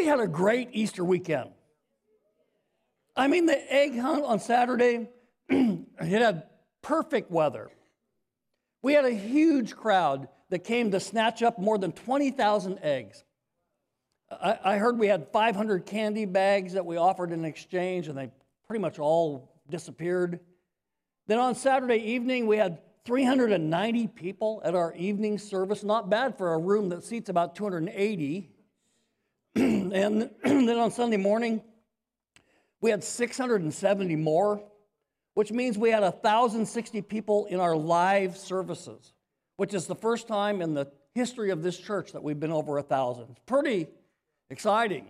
We had a great Easter weekend. I mean, the egg hunt on Saturday, it had perfect weather. We had a huge crowd that came to snatch up more than 20,000 eggs. I heard we had 500 candy bags that we offered in exchange, and they pretty much all disappeared. Then on Saturday evening, we had 390 people at our evening service. Not bad for a room that seats about 280. And then on Sunday morning, we had 670 more, which means we had 1,060 people in our live services, which is the first time in the history of this church that we've been over 1,000. It's pretty exciting.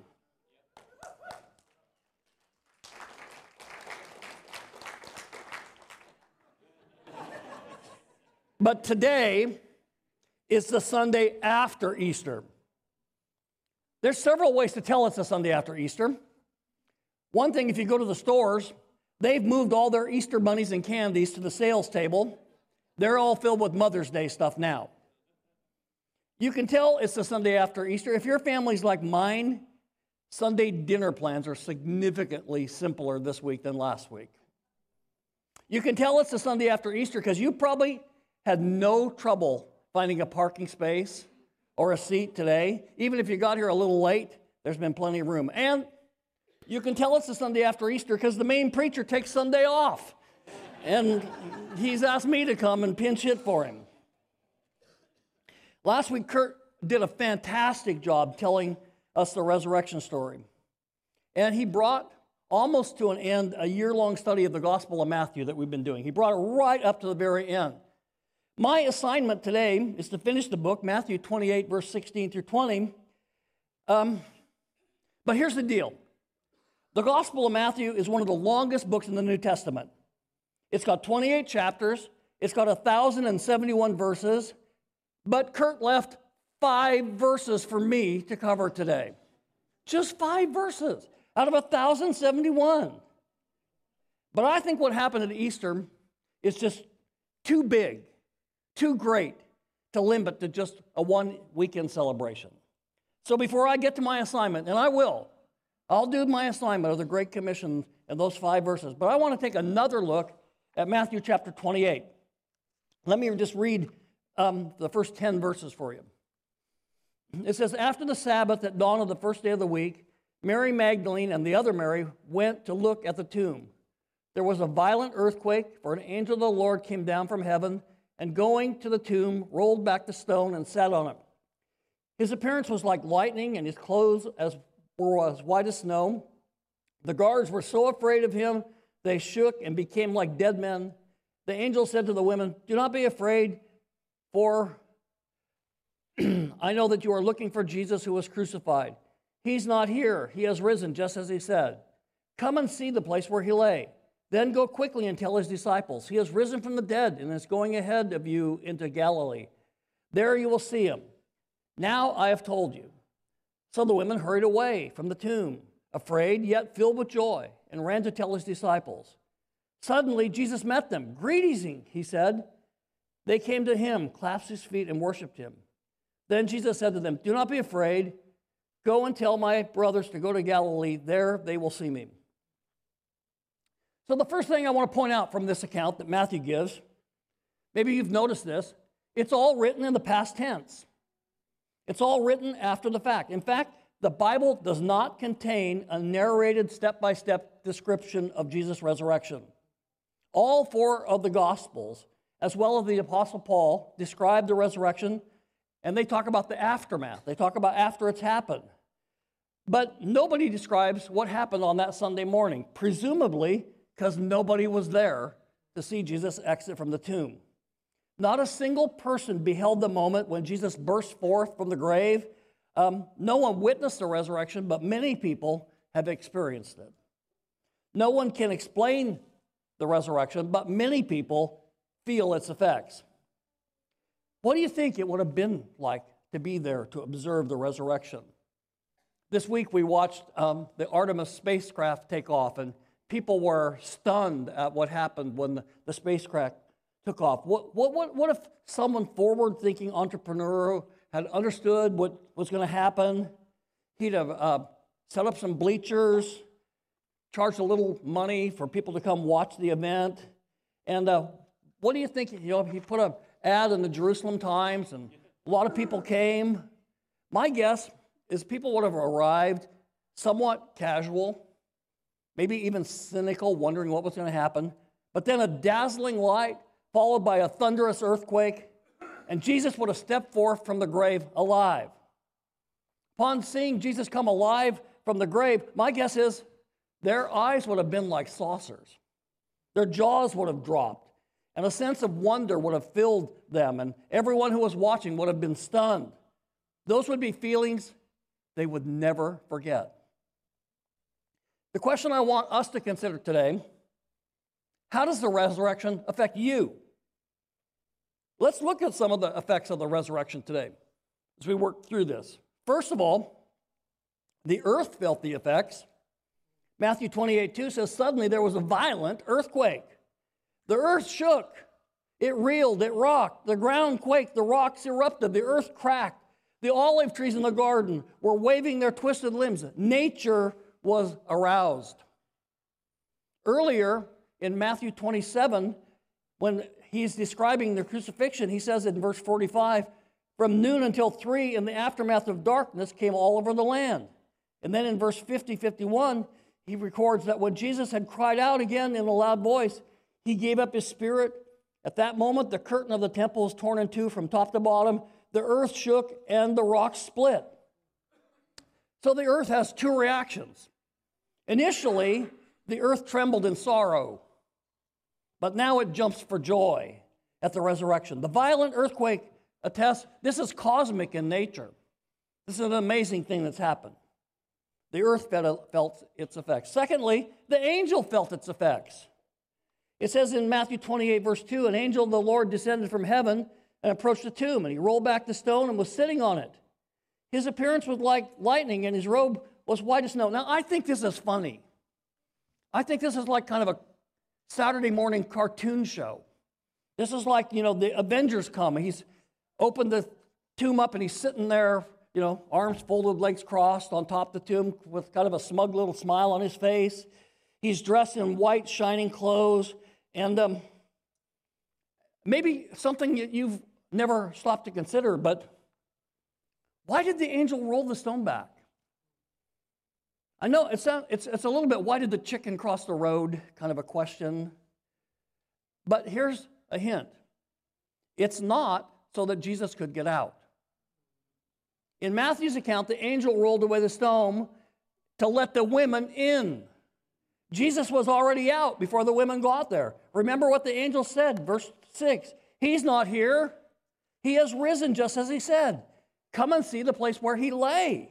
But today is the Sunday after Easter. There's several ways to tell it's the Sunday after Easter. One thing, if you go to the stores, they've moved all their Easter bunnies and candies to the sales table. They're all filled with Mother's Day stuff now. You can tell it's the Sunday after Easter. If your family's like mine, Sunday dinner plans are significantly simpler this week than last week. You can tell it's the Sunday after Easter because you probably had no trouble finding a parking space or a seat today. Even if you got here a little late, there's been plenty of room. And you can tell it's the Sunday after Easter because the main preacher takes Sunday off. And he's asked me to come and pinch hit for him. Last week, Kurt did a fantastic job telling us the resurrection story. And he brought almost to an end a year-long study of the Gospel of Matthew that we've been doing. He brought it right up to the very end. My assignment today is to finish the book, Matthew 28, verse 16 through 20. But here's the deal. The Gospel of Matthew is one of the longest books in the New Testament. It's got 28 chapters. It's got 1,071 verses. But Kurt left 5 verses for me to cover today. Just 5 verses out of 1,071. But I think what happened at Easter is just too big, too great to limit to just a one-weekend celebration. So before I get to my assignment, and I'll do my assignment of the Great Commission and those 5 verses. But I want to take another look at Matthew chapter 28. Let me just read the first 10 verses for you. It says, after the Sabbath at dawn of the first day of the week, Mary Magdalene and the other Mary went to look at the tomb. There was a violent earthquake, for an angel of the Lord came down from heaven, and going to the tomb, rolled back the stone and sat on it. His appearance was like lightning, and his clothes were as white as snow. The guards were so afraid of him, they shook and became like dead men. The angel said to the women, do not be afraid, for I know that you are looking for Jesus who was crucified. He's not here. He has risen, just as he said. Come and see the place where he lay. Then go quickly and tell his disciples, he has risen from the dead and is going ahead of you into Galilee. There you will see him. Now I have told you. So the women hurried away from the tomb, afraid yet filled with joy, and ran to tell his disciples. Suddenly Jesus met them. Greetings, he said. They came to him, clasped his feet, and worshiped him. Then Jesus said to them, do not be afraid. Go and tell my brothers to go to Galilee. There they will see me. So the first thing I want to point out from this account that Matthew gives, maybe you've noticed this, it's all written in the past tense. It's all written after the fact. In fact, the Bible does not contain a narrated step-by-step description of Jesus' resurrection. All 4 of the Gospels, as well as the Apostle Paul, describe the resurrection, and they talk about the aftermath. They talk about after it's happened. But nobody describes what happened on that Sunday morning, presumably because nobody was there to see Jesus exit from the tomb. Not a single person beheld the moment when Jesus burst forth from the grave. No one witnessed the resurrection, but many people have experienced it. No one can explain the resurrection, but many people feel its effects. What do you think it would have been like to be there to observe the resurrection? This week we watched the Artemis spacecraft take off, and people were stunned at what happened when the spacecraft took off. What if someone forward-thinking entrepreneur had understood what was going to happen? He'd have set up some bleachers, charged a little money for people to come watch the event. And what do you think? He put an ad in the Jerusalem Times, and a lot of people came. My guess is people would have arrived somewhat casual, maybe even cynical, wondering what was going to happen. But then a dazzling light, followed by a thunderous earthquake, and Jesus would have stepped forth from the grave alive. Upon seeing Jesus come alive from the grave, my guess is their eyes would have been like saucers. Their jaws would have dropped, and a sense of wonder would have filled them, and everyone who was watching would have been stunned. Those would be feelings they would never forget. The question I want us to consider today: how does the resurrection affect you? Let's look at some of the effects of the resurrection today as we work through this. First of all, the earth felt the effects. Matthew 28:2 says, suddenly there was a violent earthquake. The earth shook. It reeled. It rocked. The ground quaked. The rocks erupted. The earth cracked. The olive trees in the garden were waving their twisted limbs. Nature was aroused. Earlier in Matthew 27, when he's describing the crucifixion, he says in verse 45, from noon until 3 in the aftermath of darkness came all over the land. And then in verse 51, he records that when Jesus had cried out again in a loud voice, he gave up his spirit. At that moment, the curtain of the temple was torn in two from top to bottom. The earth shook and the rocks split. So the earth has two reactions. Initially, the earth trembled in sorrow, but now it jumps for joy at the resurrection. The violent earthquake attests this is cosmic in nature. This is an amazing thing that's happened. The earth felt its effects. Secondly, the angel felt its effects. It says in Matthew 28, verse 2, an angel of the Lord descended from heaven and approached the tomb, and he rolled back the stone and was sitting on it. His appearance was like lightning, and his robe was white as snow. Now, I think this is funny. I think this is like kind of a Saturday morning cartoon show. This is like, the Avengers come. He's opened the tomb up, and he's sitting there, arms folded, legs crossed on top of the tomb with kind of a smug little smile on his face. He's dressed in white, shining clothes. And maybe something you've never stopped to consider, but why did the angel roll the stone back? I know it's a little bit, why did the chicken cross the road, kind of a question. But here's a hint. It's not so that Jesus could get out. In Matthew's account, the angel rolled away the stone to let the women in. Jesus was already out before the women got there. Remember what the angel said, verse 6. He's not here. He has risen just as he said. Come and see the place where he lay.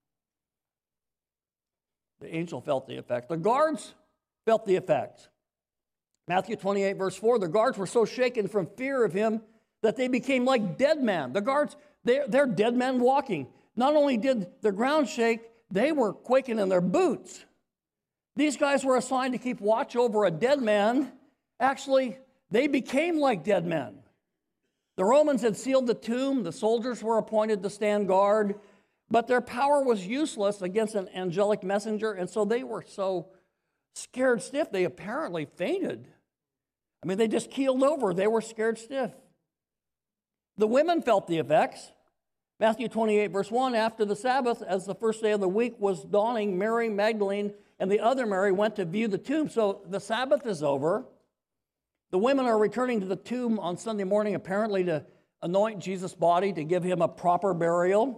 The angel felt the effect. The guards felt the effect. Matthew 28, verse 4, the guards were so shaken from fear of him that they became like dead men. The guards, they're dead men walking. Not only did the ground shake, they were quaking in their boots. These guys were assigned to keep watch over a dead man. Actually, they became like dead men. The Romans had sealed the tomb. The soldiers were appointed to stand guard. But their power was useless against an angelic messenger, and so they were so scared stiff, they apparently fainted. I mean, they just keeled over. They were scared stiff. The women felt the effects. Matthew 28, verse 1, after the Sabbath, as the first day of the week was dawning, Mary Magdalene and the other Mary went to view the tomb. So the Sabbath is over. The women are returning to the tomb on Sunday morning, apparently to anoint Jesus' body, to give him a proper burial.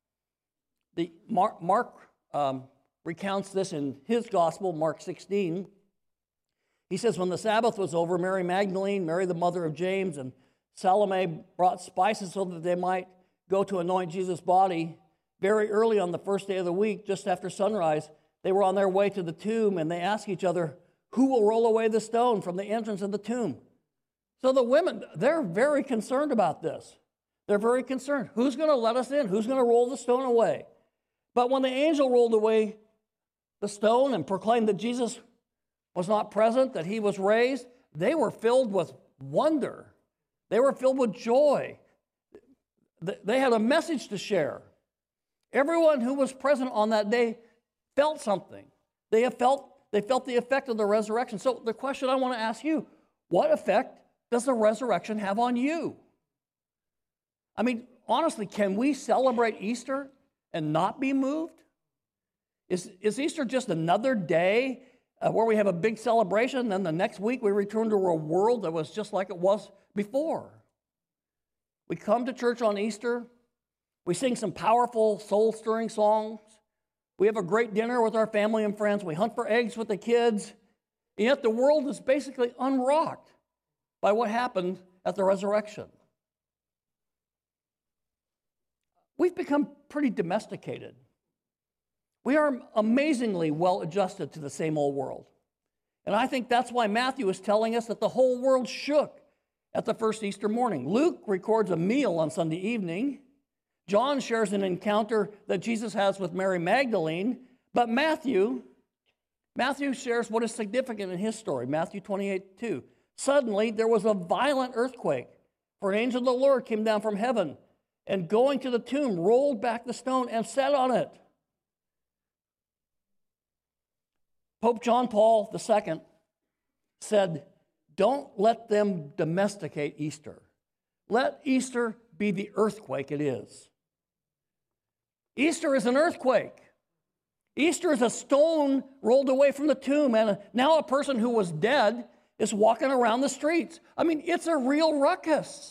Mark recounts this in his gospel, Mark 16. He says, when the Sabbath was over, Mary Magdalene, Mary the mother of James, and Salome brought spices so that they might go to anoint Jesus' body. Very early on the first day of the week, just after sunrise, they were on their way to the tomb, and they asked each other, who will roll away the stone from the entrance of the tomb? So the women, they're very concerned about this. They're very concerned. Who's going to let us in? Who's going to roll the stone away? But when the angel rolled away the stone and proclaimed that Jesus was not present, that he was raised, they were filled with wonder. They were filled with joy. They had a message to share. Everyone who was present on that day felt something. They felt the effect of the resurrection. So the question I want to ask you, what effect does the resurrection have on you? I mean, honestly, can we celebrate Easter and not be moved? Is Easter just another day where we have a big celebration, and then the next week we return to a world that was just like it was before? We come to church on Easter, we sing some powerful, soul-stirring songs, we have a great dinner with our family and friends, we hunt for eggs with the kids, and yet the world is basically unrocked by what happened at the resurrection. We've become pretty domesticated. We are amazingly well adjusted to the same old world. And I think that's why Matthew is telling us that the whole world shook at the first Easter morning. Luke records a meal on Sunday evening. John shares an encounter that Jesus has with Mary Magdalene. But Matthew shares what is significant in his story. Matthew 28:2. Suddenly there was a violent earthquake, for an angel of the Lord came down from heaven, and going to the tomb, rolled back the stone and sat on it. Pope John Paul II said, don't let them domesticate Easter. Let Easter be the earthquake it is. Easter is an earthquake. Easter is a stone rolled away from the tomb, and now a person who was dead is walking around the streets. I mean, it's a real ruckus.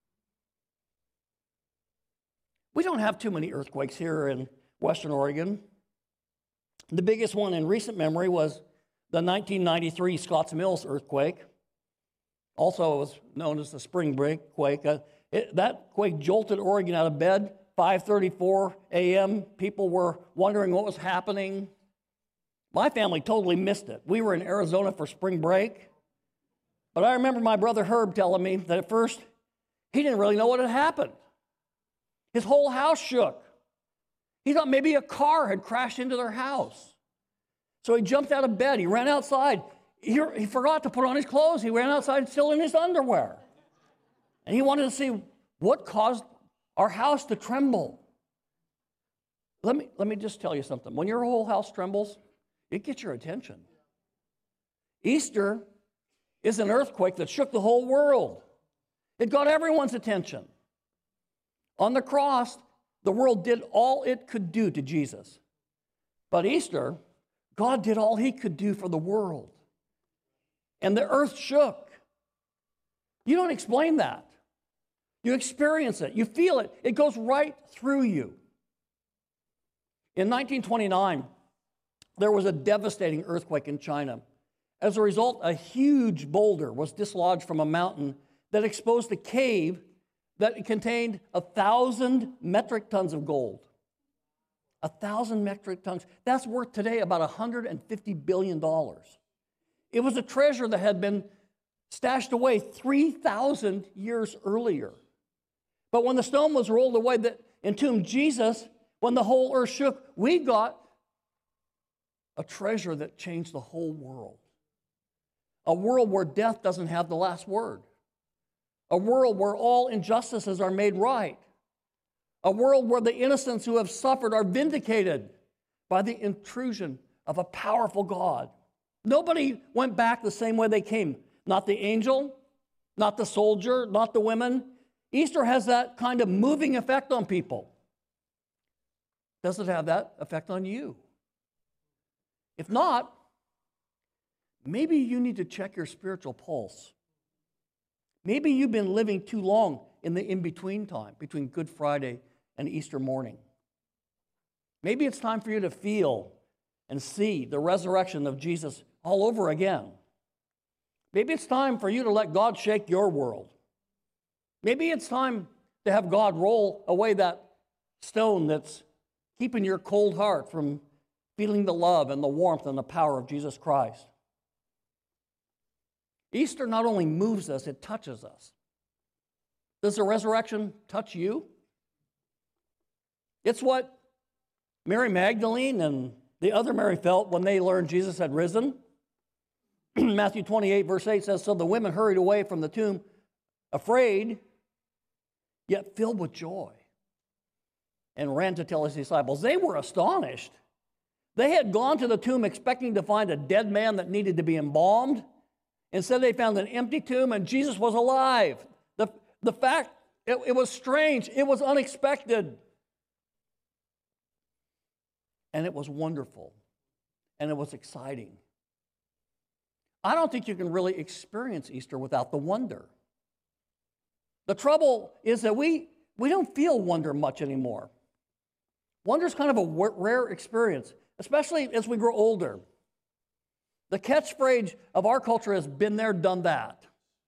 We don't have too many earthquakes here in Western Oregon. The biggest one in recent memory was the 1993 Scotts Mills earthquake. Also, it was known as the Spring Break quake. That quake jolted Oregon out of bed, 5:34 a.m. People were wondering what was happening. My family totally missed it. We were in Arizona for spring break. But I remember my brother Herb telling me that at first, he didn't really know what had happened. His whole house shook. He thought maybe a car had crashed into their house. So he jumped out of bed. He ran outside. He forgot to put on his clothes. He ran outside still in his underwear. And he wanted to see what caused our house to tremble. Let me just tell you something. When your whole house trembles, it gets your attention. Easter is an earthquake that shook the whole world. It got everyone's attention. On the cross, the world did all it could do to Jesus. But Easter, God did all he could do for the world. And the earth shook. You don't explain that. You experience it. You feel it. It goes right through you. In 1929, there was a devastating earthquake in China. As a result, a huge boulder was dislodged from a mountain that exposed a cave that contained 1,000 metric tons of gold. 1,000 metric tons. That's worth today about $150 billion. It was a treasure that had been stashed away 3,000 years earlier. But when the stone was rolled away that entombed Jesus, when the whole earth shook, we got a treasure that changed the whole world. A world where death doesn't have the last word. A world where all injustices are made right. A world where the innocents who have suffered are vindicated by the intrusion of a powerful God. Nobody went back the same way they came. Not the angel, not the soldier, not the women. Easter has that kind of moving effect on people. Does it have that effect on you? If not, maybe you need to check your spiritual pulse. Maybe you've been living too long in the in-between time, between Good Friday and Easter morning. Maybe it's time for you to feel and see the resurrection of Jesus all over again. Maybe it's time for you to let God shake your world. Maybe it's time to have God roll away that stone that's keeping your cold heart from feeling the love and the warmth and the power of Jesus Christ. Easter not only moves us, it touches us. Does the resurrection touch you? It's what Mary Magdalene and the other Mary felt when they learned Jesus had risen. Matthew 28, verse 8 says, "So the women hurried away from the tomb, afraid, yet filled with joy, and ran to tell his disciples." They were astonished They had gone to the tomb expecting to find a dead man that needed to be embalmed. Instead, they found an empty tomb, and Jesus was alive. The fact, it was strange. It was unexpected. And it was wonderful. And it was exciting. I don't think you can really experience Easter without the wonder. The trouble is that we don't feel wonder much anymore. Wonder is kind of a rare experience, especially as we grow older. The catchphrase of our culture has been there, done that.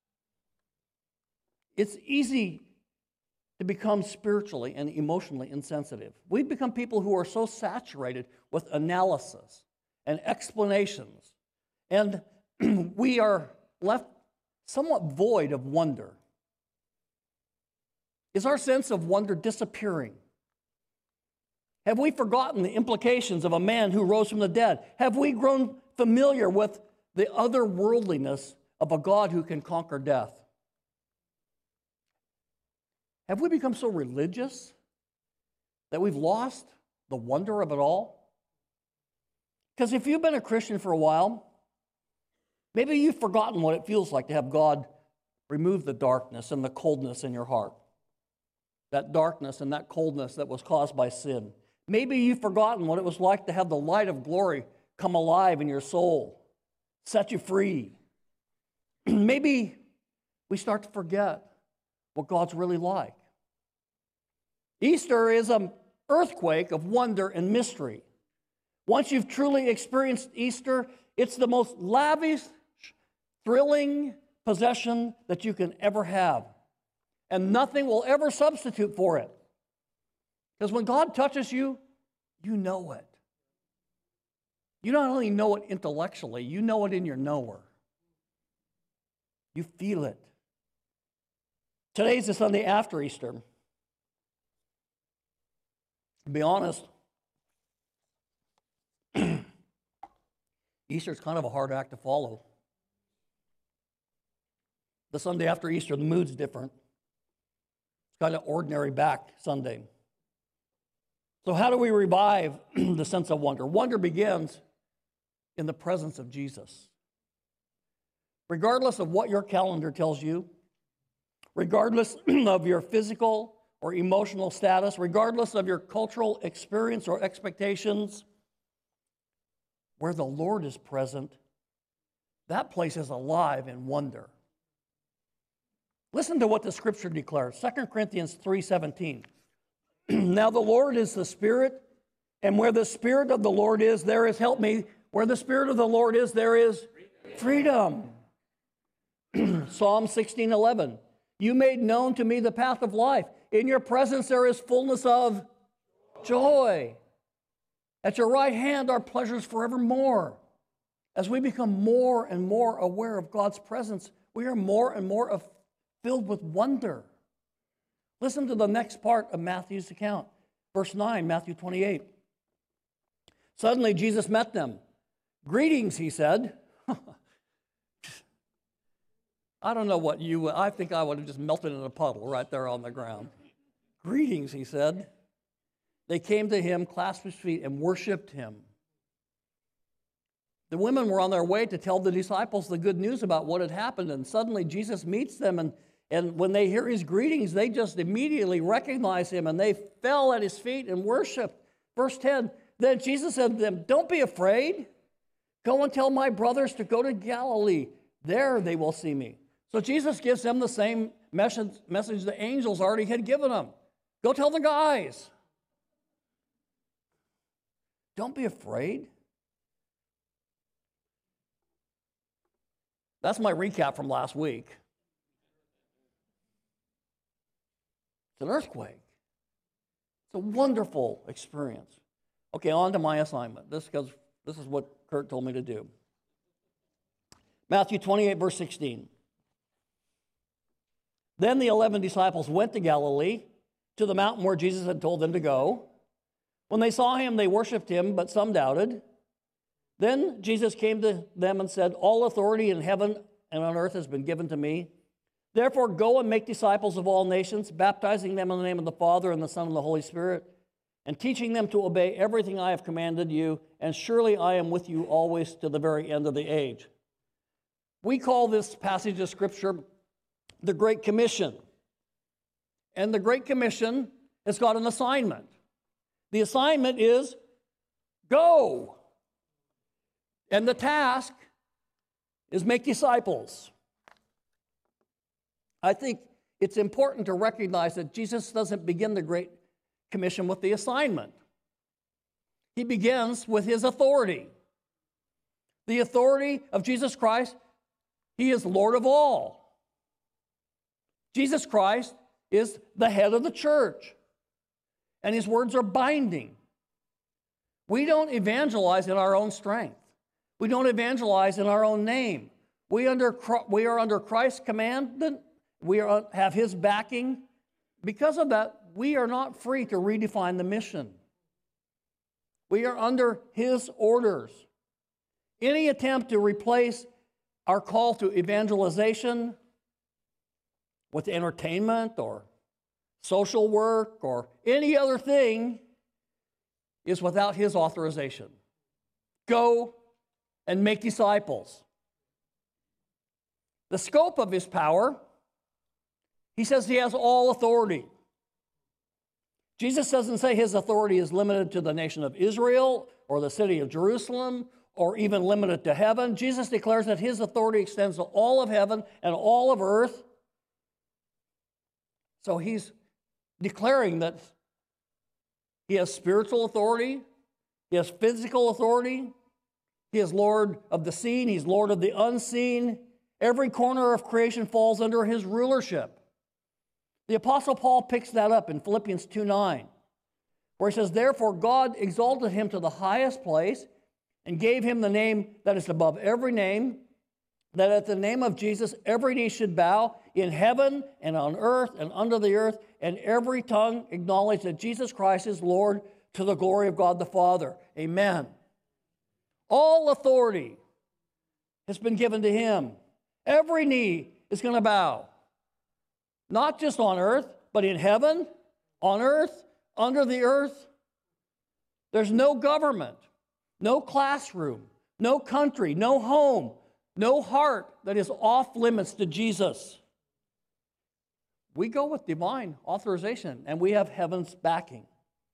It's easy to become spiritually and emotionally insensitive. We've become people who are so saturated with analysis and explanations, and we are left somewhat void of wonder. Is our sense of wonder disappearing? Have we forgotten the implications of a man who rose from the dead? Have we grown familiar with the otherworldliness of a God who can conquer death? Have we become so religious that we've lost the wonder of it all? Because if you've been a Christian for a while, maybe you've forgotten what it feels like to have God remove the darkness and the coldness in your heart. That darkness and that coldness that was caused by sin. Maybe you've forgotten what it was like to have the light of glory come alive in your soul, set you free. Maybe we start to forget what God's really like. Easter is an earthquake of wonder and mystery. Once you've truly experienced Easter, it's the most lavish, thrilling possession that you can ever have. And nothing will ever substitute for it. Because when God touches you, you know it. You not only know it intellectually, you know it in your knower. You feel it. Today's the Sunday after Easter. To be honest, Easter is kind of a hard act to follow. The Sunday after Easter, the mood's different. It's kind of ordinary back Sunday. So how do we revive the sense of wonder? Wonder begins in the presence of Jesus. Regardless of what your calendar tells you, regardless of your physical or emotional status, regardless of your cultural experience or expectations, where the Lord is present, that place is alive in wonder. Listen to what the scripture declares, 2 Corinthians 3:17. Now the Lord is the Spirit, and where the Spirit of the Lord is, there is, help me, where the Spirit of the Lord is, there is freedom. Psalm 16:11. You made known to me the path of life. In your presence there is fullness of joy. At your right hand are pleasures forevermore. As we become more and more aware of God's presence, we are more and more filled with wonder. Listen to the next part of Matthew's account. Verse 9, Matthew 28. Suddenly Jesus met them. Greetings, he said. I don't know what I think I would have just melted in a puddle right there on the ground. Greetings, he said. They came to him, clasped his feet, and worshiped him. The women were on their way to tell the disciples the good news about what had happened, and suddenly Jesus meets them, and when they hear his greetings, they just immediately recognize him, and they fell at his feet and worshiped. Verse 10, then Jesus said to them, don't be afraid. Go and tell my brothers to go to Galilee. There they will see me. So Jesus gives them the same message the angels already had given them. Go tell the guys. Don't be afraid. That's my recap from last week. It's an earthquake. It's a wonderful experience. Okay, on to my assignment. This is what Kurt told me to do. Matthew 28, verse 16. Then the 11 disciples went to Galilee, to the mountain where Jesus had told them to go. When they saw him, they worshipped him, but some doubted. Then Jesus came to them and said, all authority in heaven and on earth has been given to me. Therefore, go and make disciples of all nations, baptizing them in the name of the Father and the Son and the Holy Spirit, and teaching them to obey everything I have commanded you, and surely I am with you always to the very end of the age. We call this passage of Scripture the Great Commission. And the Great Commission has got an assignment. The assignment is go. And the task is make disciples. I think it's important to recognize that Jesus doesn't begin the Great Commission with the assignment. He begins with his authority. The authority of Jesus Christ, he is Lord of all. Jesus Christ is the head of the church, and his words are binding. We don't evangelize in our own strength. We don't evangelize in our own name. We are under Christ's command. We have his backing. Because of that, we are not free to redefine the mission. We are under his orders. Any attempt to replace our call to evangelization with entertainment or social work or any other thing is without his authorization. Go and make disciples. The scope of his power, he says he has all authority. Jesus doesn't say his authority is limited to the nation of Israel or the city of Jerusalem or even limited to heaven. Jesus declares that his authority extends to all of heaven and all of earth. So he's declaring that he has spiritual authority, he has physical authority, he is Lord of the seen, he's Lord of the unseen. Every corner of creation falls under his rulership. The Apostle Paul picks that up in Philippians 2:9, where he says, "Therefore God exalted him to the highest place and gave him the name that is above every name, that at the name of Jesus every knee should bow in heaven and on earth and under the earth, and every tongue acknowledge that Jesus Christ is Lord, to the glory of God the Father." Amen. All authority has been given to him. Every knee is going to bow. Not just on earth, but in heaven, on earth, under the earth. There's no government, no classroom, no country, no home, no heart that is off limits to Jesus. We go with divine authorization, and we have heaven's backing.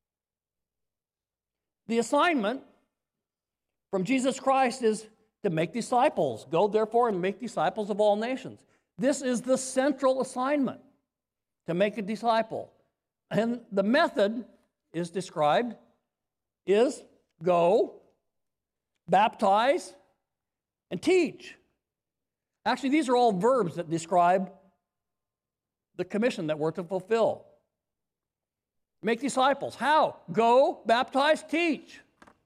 The assignment from Jesus Christ is to make disciples. Go, therefore, and make disciples of all nations. This is the central assignment, to make a disciple. And the method is described is go, baptize, and teach. Actually, these are all verbs that describe the commission that we're to fulfill. Make disciples. How? Go, baptize, teach.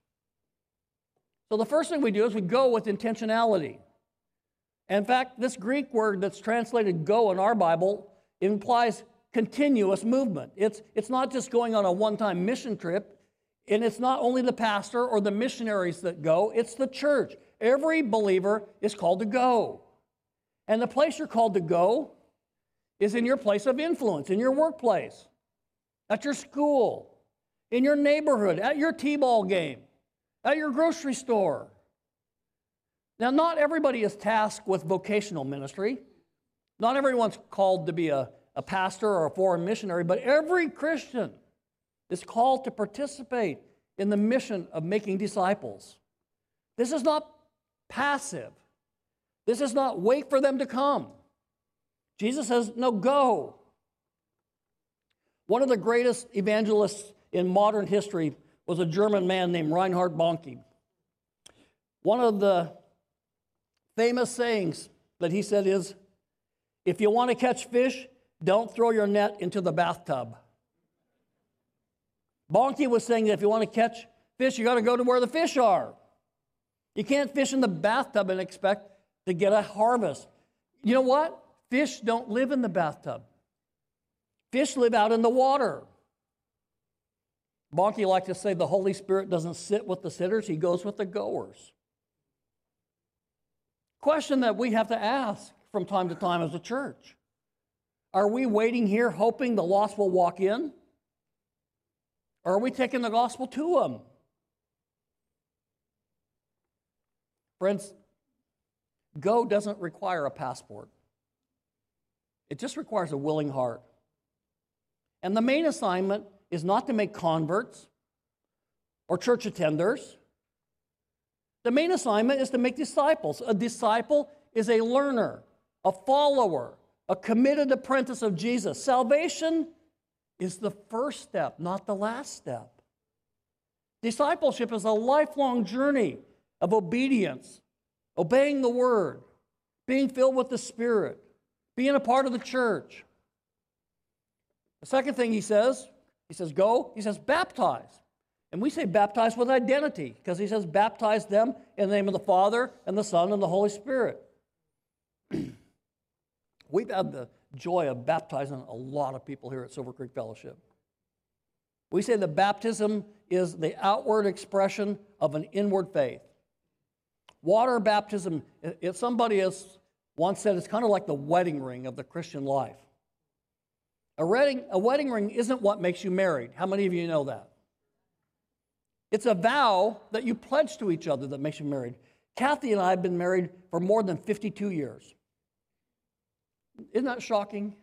So the first thing we do is we go with intentionality. In fact, this Greek word that's translated go in our Bible implies continuous movement. It's not just going on a one-time mission trip, and it's not only the pastor or the missionaries that go, it's the church. Every believer is called to go. And the place you're called to go is in your place of influence, in your workplace, at your school, in your neighborhood, at your t-ball game, at your grocery store. Now, not everybody is tasked with vocational ministry. Not everyone's called to be a pastor or a foreign missionary, but every Christian is called to participate in the mission of making disciples. This is not passive. This is not wait for them to come. Jesus says, no, go. One of the greatest evangelists in modern history was a German man named Reinhard Bonnke. One of the famous sayings that he said is, if you want to catch fish, don't throw your net into the bathtub. Bonnke was saying that if you want to catch fish, you got to go to where the fish are. You can't fish in the bathtub and expect to get a harvest. You know what? Fish don't live in the bathtub. Fish live out in the water. Bonnke liked to say the Holy Spirit doesn't sit with the sitters, he goes with the goers. Question that we have to ask from time to time as a church. Are we waiting here hoping the lost will walk in? Or are we taking the gospel to them? Friends, go doesn't require a passport. It just requires a willing heart. And the main assignment is not to make converts or church attenders. The main assignment is to make disciples. A disciple is a learner, a follower, a committed apprentice of Jesus. Salvation is the first step, not the last step. Discipleship is a lifelong journey of obedience, obeying the Word, being filled with the Spirit, being a part of the church. The second thing he says go, he says baptize. And we say baptize with identity, because he says baptize them in the name of the Father and the Son and the Holy Spirit. We've had the joy of baptizing a lot of people here at Silver Creek Fellowship. We say that baptism is the outward expression of an inward faith. Water baptism, if somebody has once said, it's kind of like the wedding ring of the Christian life. A wedding ring isn't what makes you married. How many of you know that? It's a vow that you pledge to each other that makes you married. Kathy and I have been married for more than 52 years. Isn't that shocking?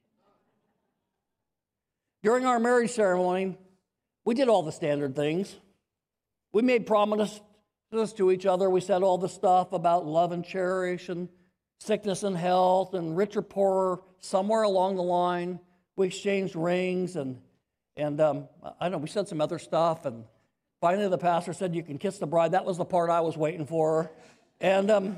During our marriage ceremony, we did all the standard things. We made promises to each other. We said all the stuff about love and cherish and sickness and health and rich or poorer. Somewhere along the line, we exchanged rings and I don't know, we said some other stuff, and finally the pastor said, you can kiss the bride. That was the part I was waiting for. And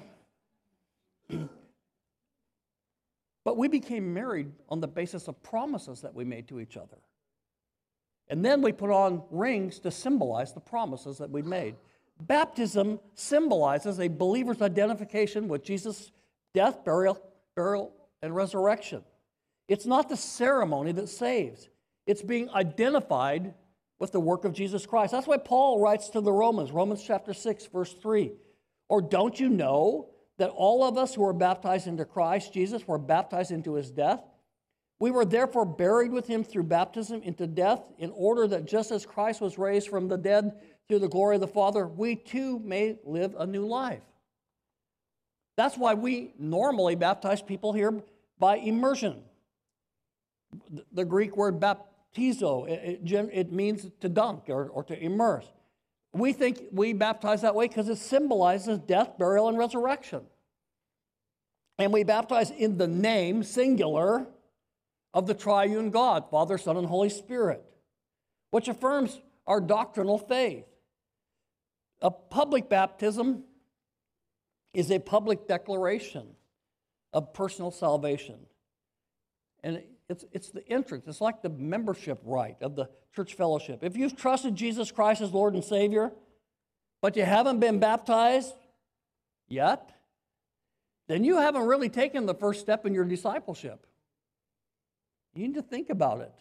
but we became married on the basis of promises that we made to each other. And then we put on rings to symbolize the promises that we'd made. Baptism symbolizes a believer's identification with Jesus' death, burial, and resurrection. It's not the ceremony that saves. It's being identified with the work of Jesus Christ. That's why Paul writes to the Romans chapter 6, verse 3. Or don't you know that all of us who were baptized into Christ Jesus were baptized into his death? We were therefore buried with him through baptism into death, in order that just as Christ was raised from the dead through the glory of the Father, we too may live a new life. That's why we normally baptize people here by immersion. The Greek word baptizo, it means to dunk or to immerse. We think we baptize that way because it symbolizes death, burial, and resurrection. And we baptize in the name, singular, of the triune God, Father, Son, and Holy Spirit, which affirms our doctrinal faith. A public baptism is a public declaration of personal salvation. And it's the entrance. It's like the membership rite of the church fellowship. If you've trusted Jesus Christ as Lord and Savior, but you haven't been baptized yet, then you haven't really taken the first step in your discipleship. You need to think about it.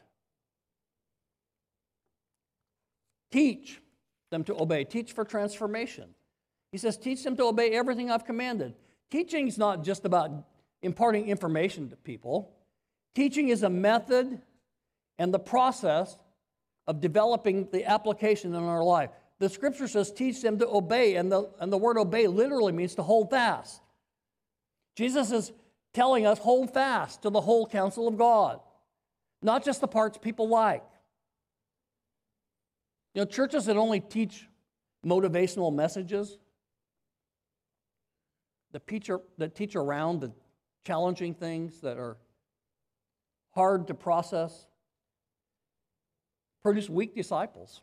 Teach them to obey. Teach for transformation. He says, teach them to obey everything I've commanded. Teaching is not just about imparting information to people. Teaching is a method and the process of developing the application in our life. The scripture says, teach them to obey, and the word obey literally means to hold fast. Jesus is telling us, hold fast to the whole counsel of God, not just the parts people like. You know, churches that only teach motivational messages, that teach around the challenging things that are hard to process, produce weak disciples.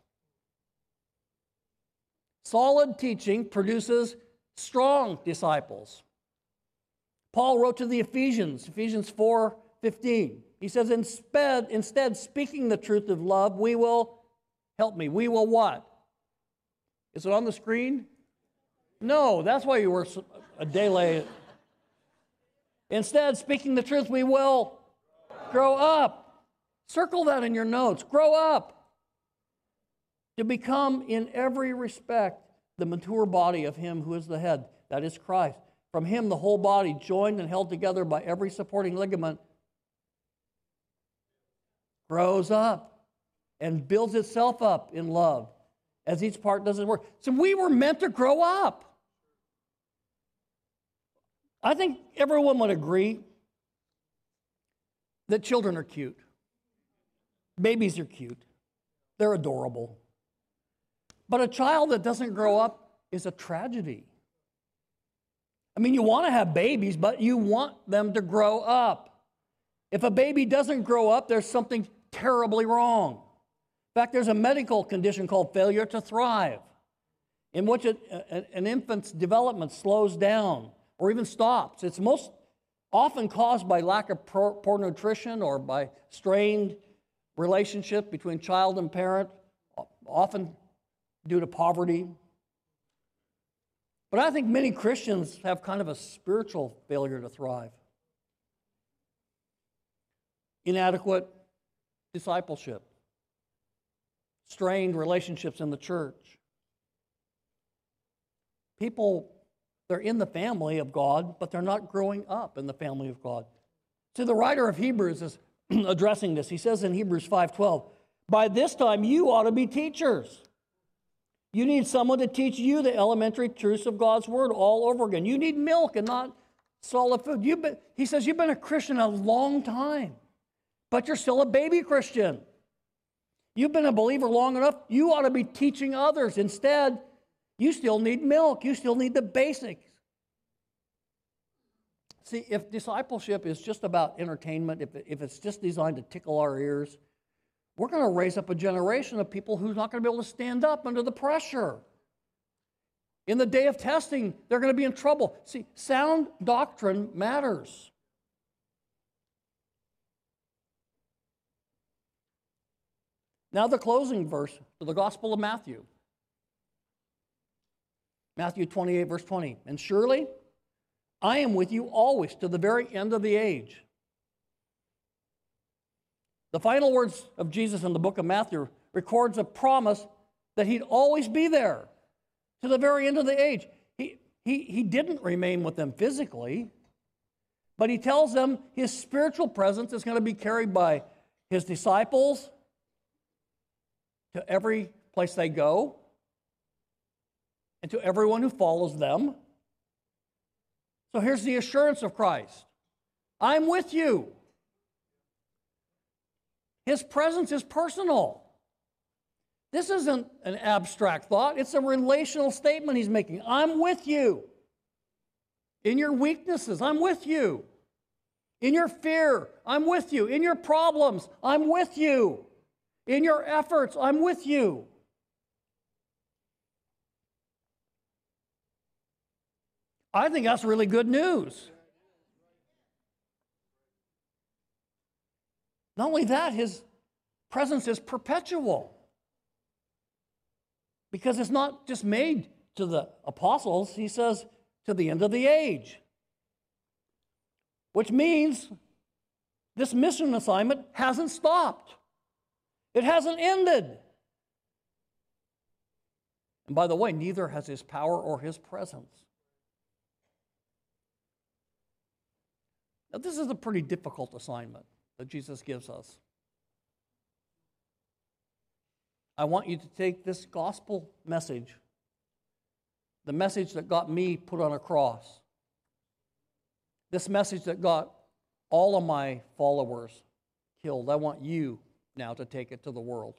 Solid teaching produces strong disciples. Paul wrote to the Ephesians 4:15. He says, instead, speaking the truth of love, we will what? Is it on the screen? No, that's why you were a day late. Instead, speaking the truth, we will grow up. Circle that in your notes. Grow up to become in every respect the mature body of him who is the head, that is Christ. From him, the whole body, joined and held together by every supporting ligament, grows up and builds itself up in love as each part does its work. So we were meant to grow up. I think everyone would agree that children are cute. Babies are cute. They're adorable. But a child that doesn't grow up is a tragedy. I mean, you want to have babies, but you want them to grow up. If a baby doesn't grow up, there's something terribly wrong. In fact, there's a medical condition called failure to thrive, in which an infant's development slows down or even stops. It's most often caused by lack of poor nutrition or by strained relationship between child and parent, often due to poverty. But I think many Christians have kind of a spiritual failure to thrive. Inadequate discipleship, strained relationships in the church. People, they're in the family of God, but they're not growing up in the family of God. See, the writer of Hebrews is addressing this. He says in Hebrews 5:12, by this time you ought to be teachers. You need someone to teach you the elementary truths of God's word all over again. You need milk and not solid food. He says you've been a Christian a long time, but you're still a baby Christian. You've been a believer long enough, you ought to be teaching others. Instead, you still need milk. You still need the basics. See, if discipleship is just about entertainment, if it's just designed to tickle our ears, we're going to raise up a generation of people who's not going to be able to stand up under the pressure. In the day of testing, they're going to be in trouble. See, sound doctrine matters. Now the closing verse to the Gospel of Matthew. Matthew 28, verse 20. And surely I am with you always to the very end of the age. The final words of Jesus in the book of Matthew records a promise that he'd always be there to the very end of the age. He didn't remain with them physically, but he tells them his spiritual presence is going to be carried by his disciples to every place they go and to everyone who follows them. So here's the assurance of Christ. I'm with you. His presence is personal. This isn't an abstract thought. It's a relational statement he's making. I'm with you. In your weaknesses, I'm with you. In your fear, I'm with you. In your problems, I'm with you. In your efforts, I'm with you. I think that's really good news. Not only that, his presence is perpetual. Because it's not just made to the apostles, he says, to the end of the age. Which means this mission assignment hasn't stopped. It hasn't ended. And by the way, neither has his power or his presence. Now, this is a pretty difficult assignment that Jesus gives us. I want you to take this gospel message, the message that got me put on a cross, this message that got all of my followers killed. I want you now to take it to the world.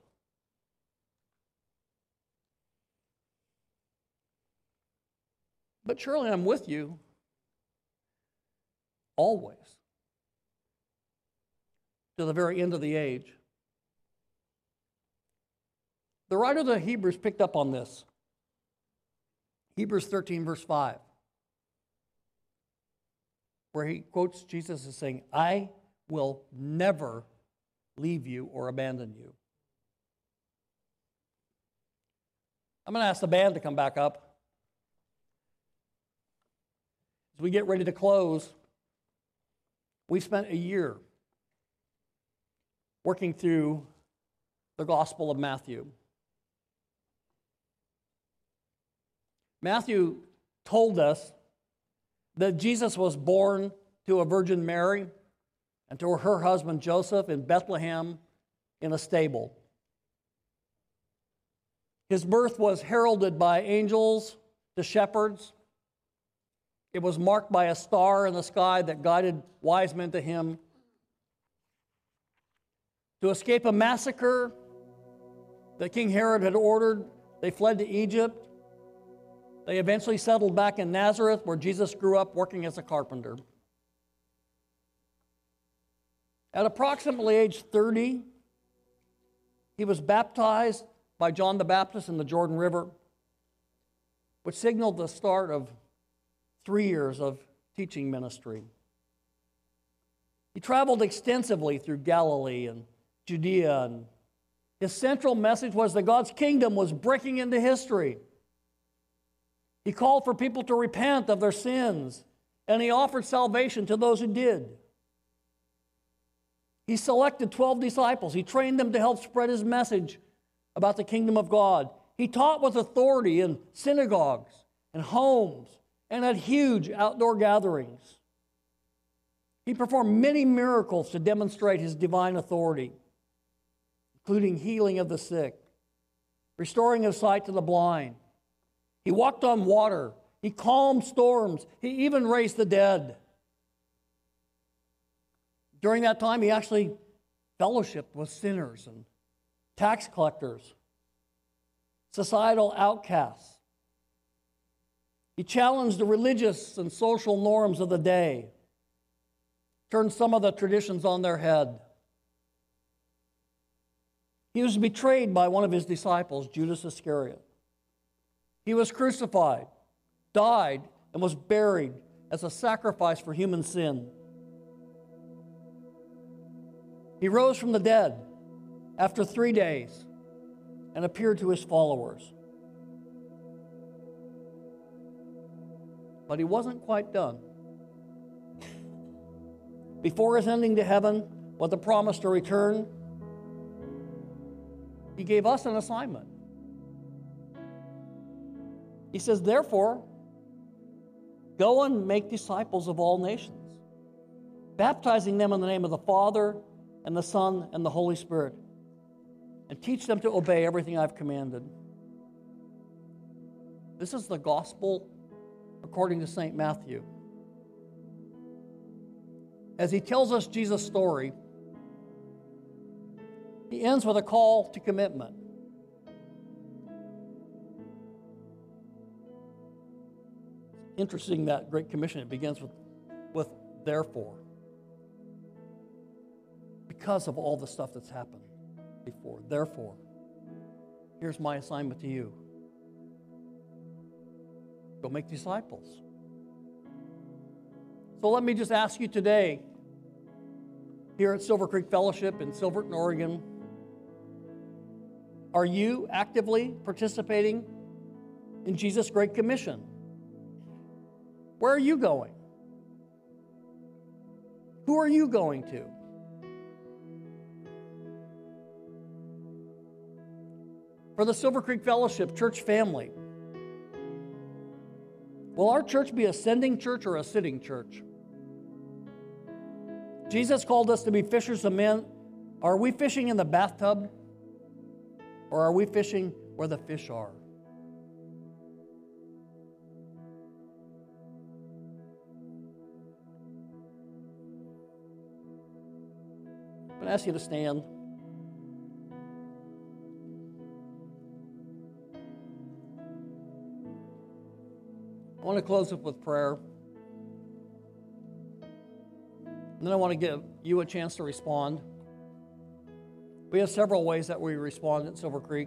But surely I'm with you always, to the very end of the age. The writer of the Hebrews picked up on this. Hebrews 13, verse 5, where he quotes Jesus as saying, I will never leave you or abandon you. I'm going to ask the band to come back up. As we get ready to close, we spent a year working through the Gospel of Matthew. Matthew told us that Jesus was born to a Virgin Mary and to her husband Joseph in Bethlehem in a stable. His birth was heralded by angels to shepherds. It was marked by a star in the sky that guided wise men to him. To escape a massacre that King Herod had ordered, they fled to Egypt. They eventually settled back in Nazareth, where Jesus grew up working as a carpenter. At approximately age 30, he was baptized by John the Baptist in the Jordan River, which signaled the start of 3 years of teaching ministry. He traveled extensively through Galilee and Judea, and his central message was that God's kingdom was breaking into history. He called for people to repent of their sins, and he offered salvation to those who did. He selected 12 disciples. He trained them to help spread his message about the kingdom of God. He taught with authority in synagogues and homes and at huge outdoor gatherings. He performed many miracles to demonstrate his divine authority, including healing of the sick, restoring of sight to the blind. He walked on water. He calmed storms. He even raised the dead. During that time, he actually fellowshiped with sinners and tax collectors, societal outcasts. He challenged the religious and social norms of the day, turned some of the traditions on their head. He was betrayed by one of his disciples, Judas Iscariot. He was crucified, died, and was buried as a sacrifice for human sin. He rose from the dead after 3 days and appeared to his followers. But he wasn't quite done. Before ascending to heaven with the promise to return, he gave us an assignment. He says, therefore, go and make disciples of all nations, baptizing them in the name of the Father and the Son and the Holy Spirit, and teach them to obey everything I've commanded. This is the gospel according to St. Matthew. As he tells us Jesus' story, he ends with a call to commitment. Interesting that Great Commission, it begins with therefore. Because of all the stuff that's happened before. Therefore, here's my assignment to you. Go make disciples. So let me just ask you today, here at Silver Creek Fellowship in Silverton, Oregon, are you actively participating in Jesus' Great Commission? Where are you going? Who are you going to? For the Silver Creek Fellowship church family, will our church be a sending church or a sitting church? Jesus called us to be fishers of men. Are we fishing in the bathtub? Or are we fishing where the fish are? I'm going to ask you to stand. I want to close up with prayer. And then I want to give you a chance to respond. We have several ways that we respond at Silver Creek.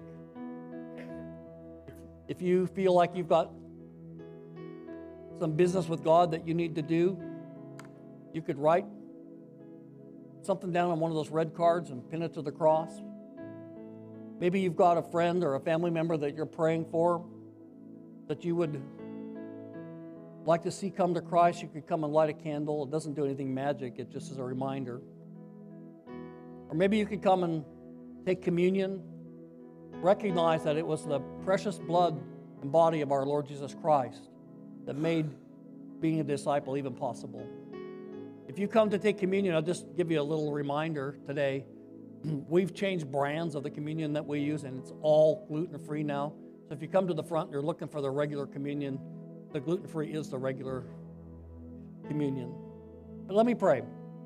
If you feel like you've got some business with God that you need to do, you could write something down on one of those red cards and pin it to the cross. Maybe you've got a friend or a family member that you're praying for that you would like to see come to Christ. You could come and light a candle. It doesn't do anything magic. It just is a reminder. Or maybe you could come and take communion. Recognize that it was the precious blood and body of our Lord Jesus Christ that made being a disciple even possible. If you come to take communion, I'll just give you a little reminder today. We've changed brands of the communion that we use, and it's all gluten-free now. So if you come to the front and you're looking for the regular communion, the gluten-free is the regular communion. But let me pray.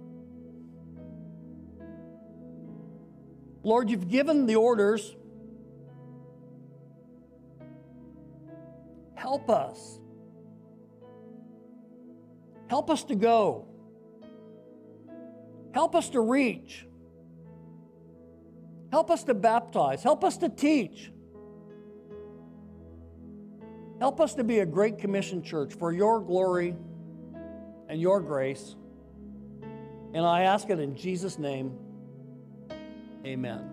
Lord, you've given the orders. Help us. Help us to go. Help us to reach. Help us to baptize. Help us to teach. Help us to be a Great Commission church for your glory and your grace. And I ask it in Jesus' name. Amen.